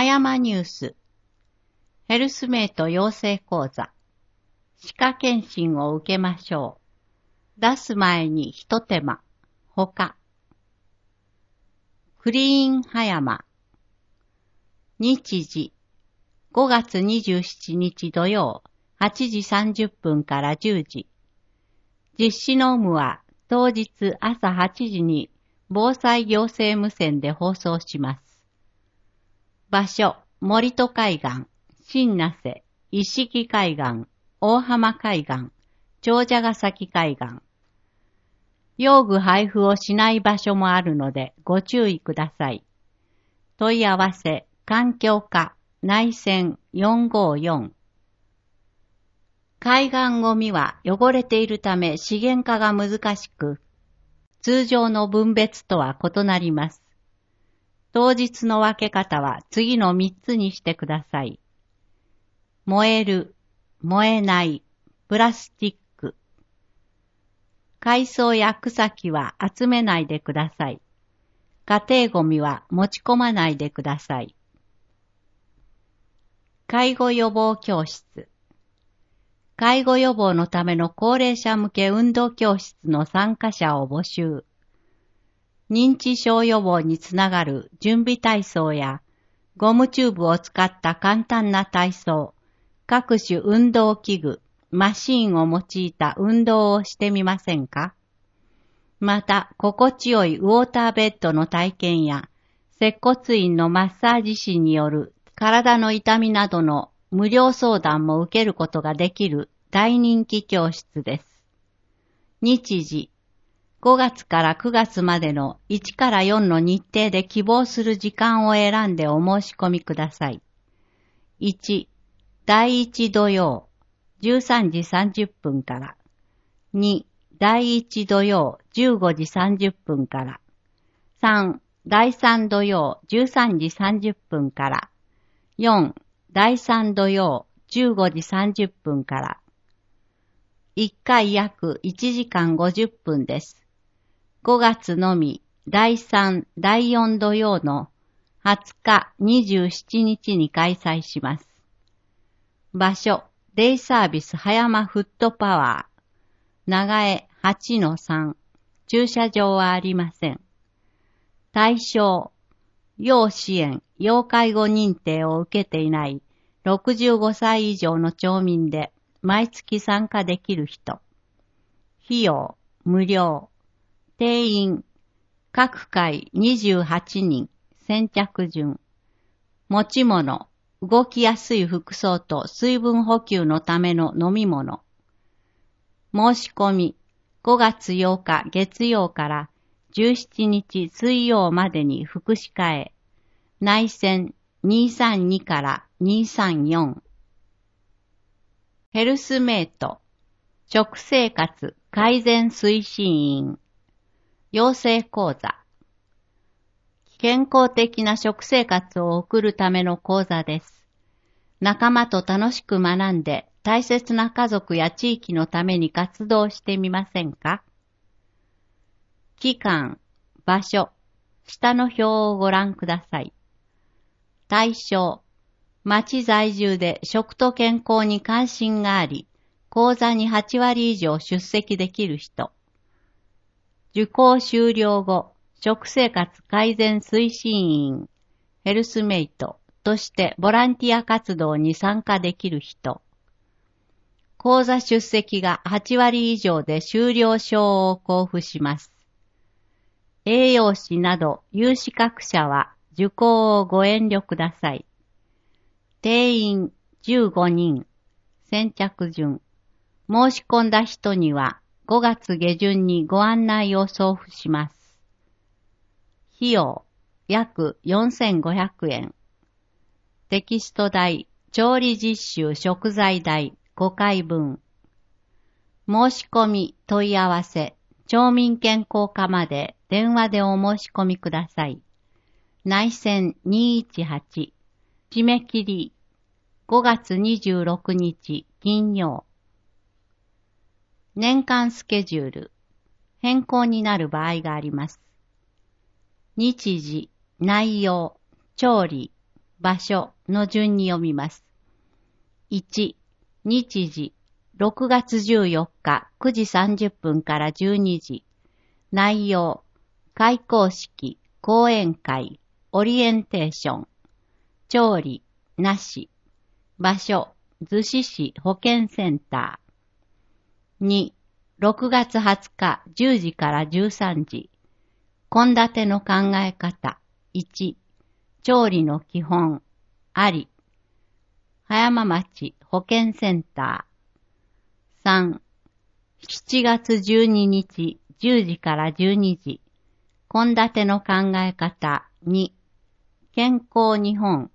山ニュース。ヘルスメイト養成講座。歯科検診を受けましょう。出す前に一手間。他。クリーン葉山。日時。5月27日土曜、8時30分から10時。実施の有無は当日朝8時に防災行政無線で放送します。場所、森戸海岸、新名瀬、石木海岸、大浜海岸、長者ヶ崎海岸。用具配布をしない場所もあるのでご注意ください。問い合わせ、環境課、内線454。海岸ゴミは汚れているため資源化が難しく、通常の分別とは異なります。当日の分け方は次の3つにしてください。燃える、燃えない、プラスチック。海藻や草木は集めないでください。家庭ゴミは持ち込まないでください。介護予防教室。介護予防のための高齢者向け運動教室の参加者を募集。認知症予防につながる準備体操やゴムチューブを使った簡単な体操、各種運動器具、マシーンを用いた運動をしてみませんか？また、心地よいウォーターベッドの体験や接骨院のマッサージ師による体の痛みなどの無料相談も受けることができる大人気教室です。日時、5月から9月までの1から4の日程で希望する時間を選んでお申し込みください。1、第1土曜、13時30分から。2、第1土曜、15時30分から。3、第3土曜、13時30分から。4、第3土曜、15時30分から。1回約1時間50分です。5月のみ、第3、第4土曜の20日、27日に開催します。場所、デイサービス葉山フットパワー。長江 8-3。駐車場はありません。対象、要支援、要介護認定を受けていない65歳以上の町民で毎月参加できる人。費用、無料。定員、各回28人、先着順。持ち物、動きやすい服装と水分補給のための飲み物。申し込み、5月8日月曜から17日水曜までに福祉課へ。内線232から234。ヘルスメイト、食生活改善推進員。養成講座。健康的な食生活を送るための講座です。仲間と楽しく学んで大切な家族や地域のために活動してみませんか？期間、場所、下の表をご覧ください。対象、町在住で食と健康に関心があり、講座に8割以上出席できる人。受講終了後、食生活改善推進員、ヘルスメイトとしてボランティア活動に参加できる人。講座出席が8割以上で修了証を交付します。栄養士など有資格者は受講をご遠慮ください。定員15人、先着順。申し込んだ人には5月下旬にご案内を送付します。費用、約4500円。テキスト代、調理実習食材代5回分。申し込み、問い合わせ、町民健康課まで電話でお申し込みください。内線218。締め切り、5月26日金曜。年間スケジュール、変更になる場合があります。日時、内容、調理、 場所の順に読みます。1、日時、6月14日9時30分から12時。内容、開講式、講演会、オリエンテーション。調理、なし。場所、逗子市保健センター。2、6月20日10時から13時。献立の考え方。1、調理の基本。あり。葉山町保健センター。3、7月12日10時から12時。献立の考え方。2、健康日本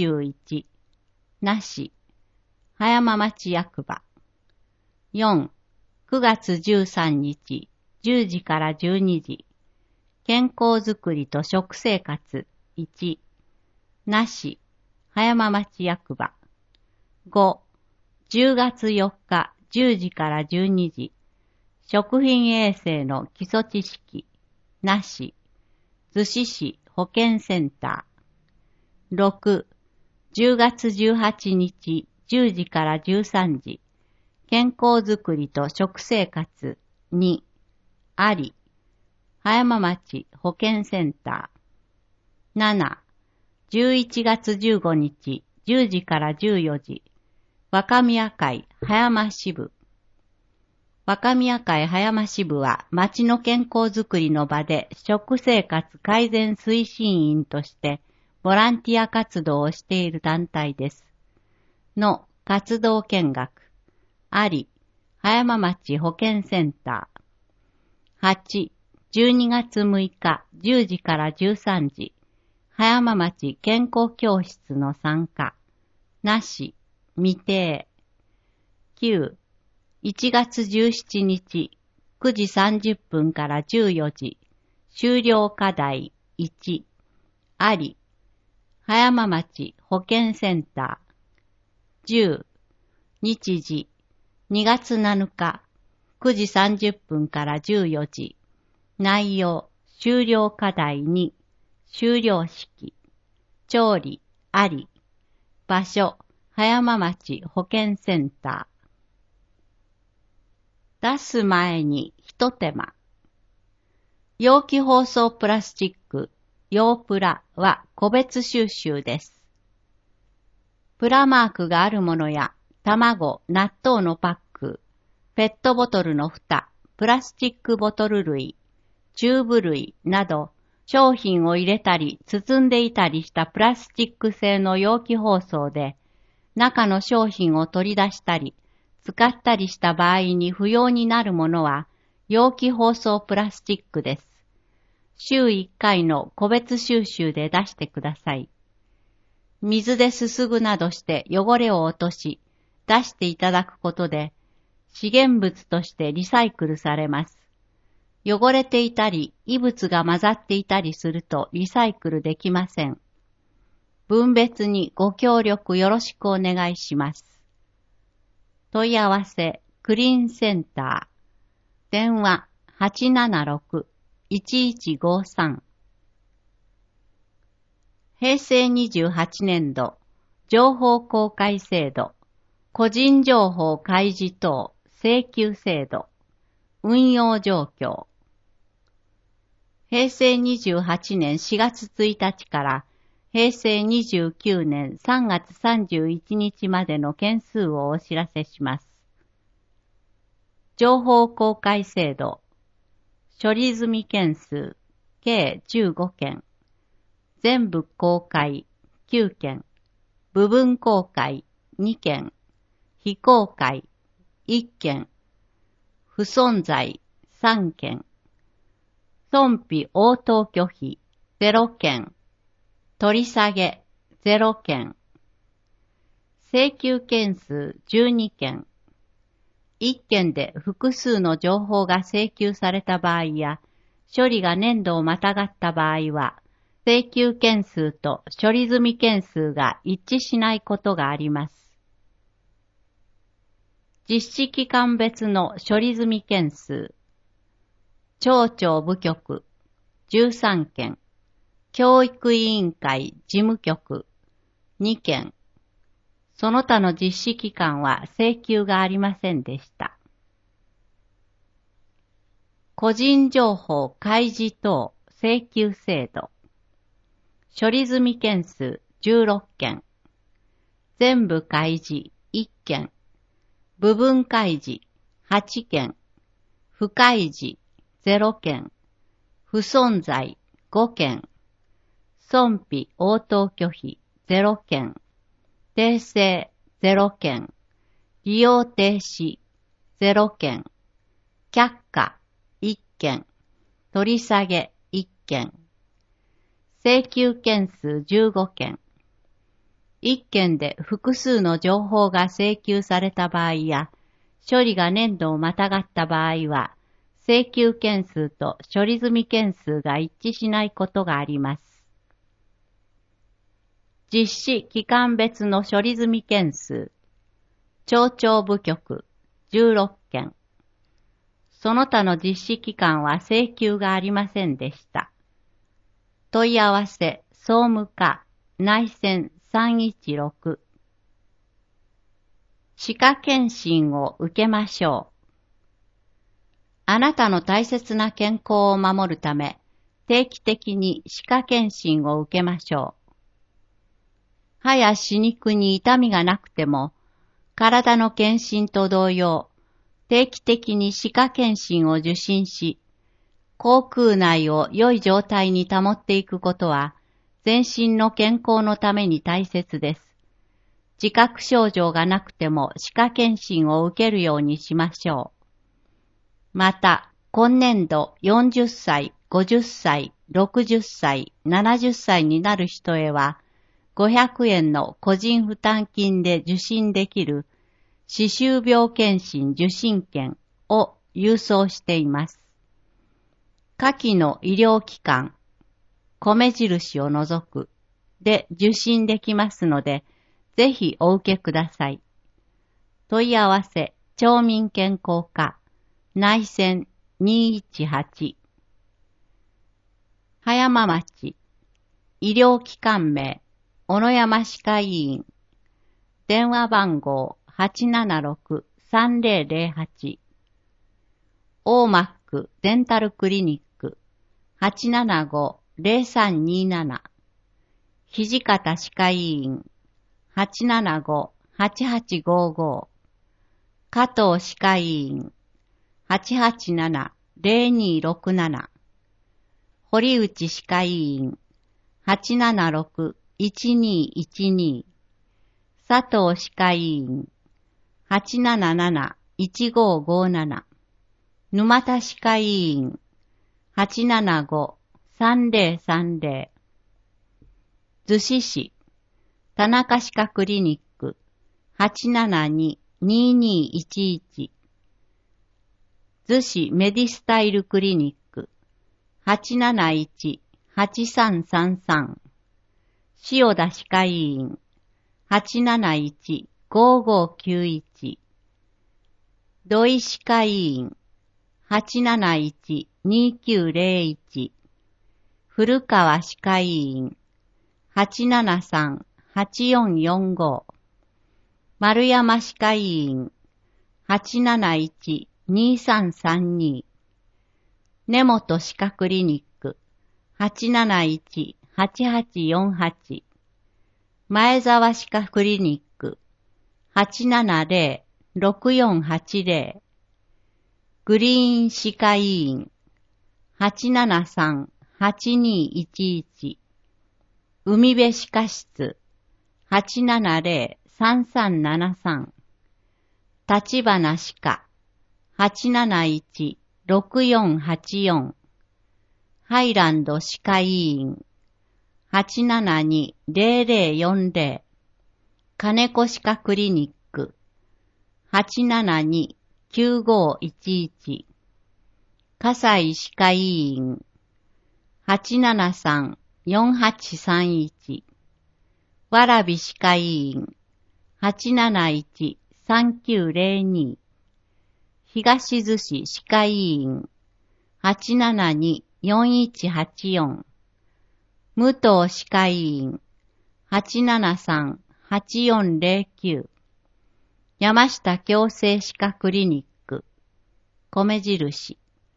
21。なし。葉山町役場。4、9月13日10時から12時。健康づくりと食生活1。なし。葉山町役場。5、10月4日10時から12時。食品衛生の基礎知識。なし。逗子市保健センター。6、10月18日10時から13時。健康づくりと食生活2。あり。葉山町保健センター。7、11月15日10時から14時。若宮会葉山支部。若宮会葉山支部は町の健康づくりの場で食生活改善推進員としてボランティア活動をしている団体です。の活動見学。あり、葉山町保健センター。8、12月6日10時から13時。葉山町健康教室の参加。なし、未定。9、1月17日9時30分から14時。修了課題1。あり。葉山町保健センター。10、日時2月7日9時30分から14時。内容、修了課題2。修了式。調理、あり。場所、葉山町保健センター。出す前に一手間。容器包装プラスチック、容プラは個別収集です。プラマークがあるものや、卵、納豆のパック、ペットボトルの蓋、プラスチックボトル類、チューブ類など、商品を入れたり包んでいたりしたプラスチック製の容器包装で、中の商品を取り出したり、使ったりした場合に不要になるものは、容器包装プラスチックです。週1回の個別収集で出してください。水ですすぐなどして汚れを落とし、出していただくことで、資源物としてリサイクルされます。汚れていたり、異物が混ざっていたりするとリサイクルできません。分別にご協力よろしくお願いします。問い合わせ、クリーンセンター。電話、876-1153。平成28年度、情報公開制度、個人情報開示等請求制度、運用状況。平成28年4月1日から平成29年3月31日までの件数をお知らせします。情報公開制度。処理済み件数計15件。全部公開9件。部分公開2件。非公開1件。不存在3件。損否応答拒否0件。取り下げ0件。請求件数12件。1件で複数の情報が請求された場合や、処理が年度をまたがった場合は、請求件数と処理済み件数が一致しないことがあります。実施期間別の処理済み件数。町長部局13件。教育委員会事務局 2件。その他の実施期間は請求がありませんでした。個人情報開示等請求制度。処理済み件数16件。全部開示1件。部分開示8件。不開示0件。不存在5件。損否応答拒否0件。訂正0件。利用停止0件。却下1件。取り下げ1件。請求件数15件。1件で複数の情報が請求された場合や、処理が年度をまたがった場合は、請求件数と処理済み件数が一致しないことがあります。実施期間別の処理済み件数。町長部局16件。その他の実施期間は請求がありませんでした。問い合わせ総務課内線316。歯科検診を受けましょう。あなたの大切な健康を守るため、定期的に歯科検診を受けましょう。歯や歯肉に痛みがなくても、体の検診と同様、定期的に歯科検診を受診し、口腔内を良い状態に保っていくことは、全身の健康のために大切です。自覚症状がなくても歯科検診を受けるようにしましょう。また、今年度40歳、50歳、60歳、70歳になる人へは、500円の個人負担金で受診できる歯周病検診受診券を郵送しています。下記の医療機関、米印を除くで受診できますので、ぜひお受けください。問い合わせ、町民健康課、内線218。葉山町、医療機関名、小野山歯科医院、電話番号876-3008。オーマックデンタルクリニック、875-0327。土方歯科医院、875-8855。加藤歯科医院、887-0267。堀内歯科医院、876-1212。佐藤歯科医院、877-1557。沼田歯科医院、875-3030。逗子市、田中歯科クリニック、872-2211。逗子メディスタイルクリニック、871-8333。塩田歯科医院、871-5591。土井歯科医院、871-2901。古川歯科医院、873-8445。丸山歯科医院、871-2332。根本歯科クリニック、871-8848。前沢歯科クリニック、870-6480。グリーン歯科医院、873-8211。海辺歯科室、870-3373。立花歯科、871-6484。ハイランド歯科医院、872-0040。金子歯科クリニック、872-9511。葛西歯科医院、873-4831。蕨歯科医院、871-3902。東逗子歯科医院、872-4184。武藤歯科医院、 873-8409 山下矯正歯科クリニック米印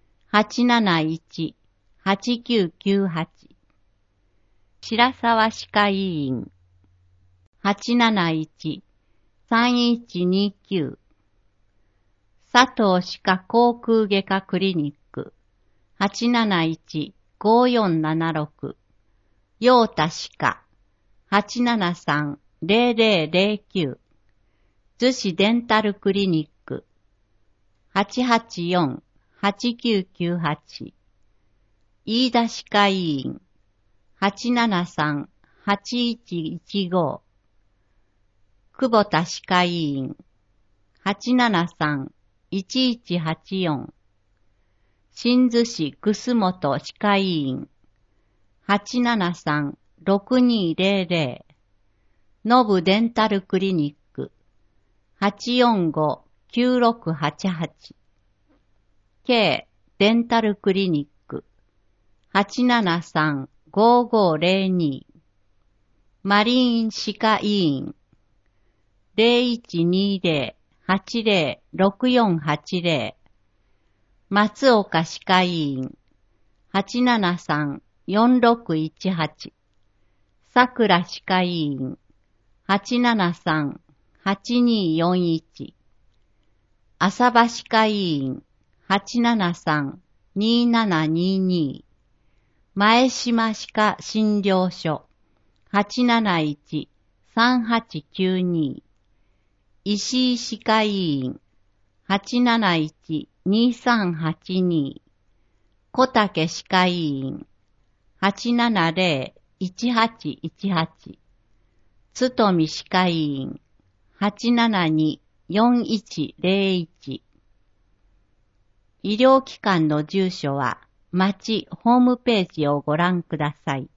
871-8998 白沢歯科医院 871-3129 佐藤歯科口腔外科クリニック 871-5476 陽太歯科 873-0009 逗子デンタルクリニック 884-8998 飯田歯科医院 873-8115 久保田歯科医院 873-1184 新津市楠本歯科医院 873-6200 ノブデンタルクリニック 845-9688 K デンタルクリニック 873-5502 マリーン歯科医院 0120-80-6480 松岡歯科医院 873-4618 桜歯科医院 873-8241 浅場歯科医院 873-2722 前島歯科診療所 871-3892 石井歯科医院 871-2382 小竹歯科医院 870-1818 つとみ歯科医院 872-4101 医療機関の住所は町ホームページをご覧ください。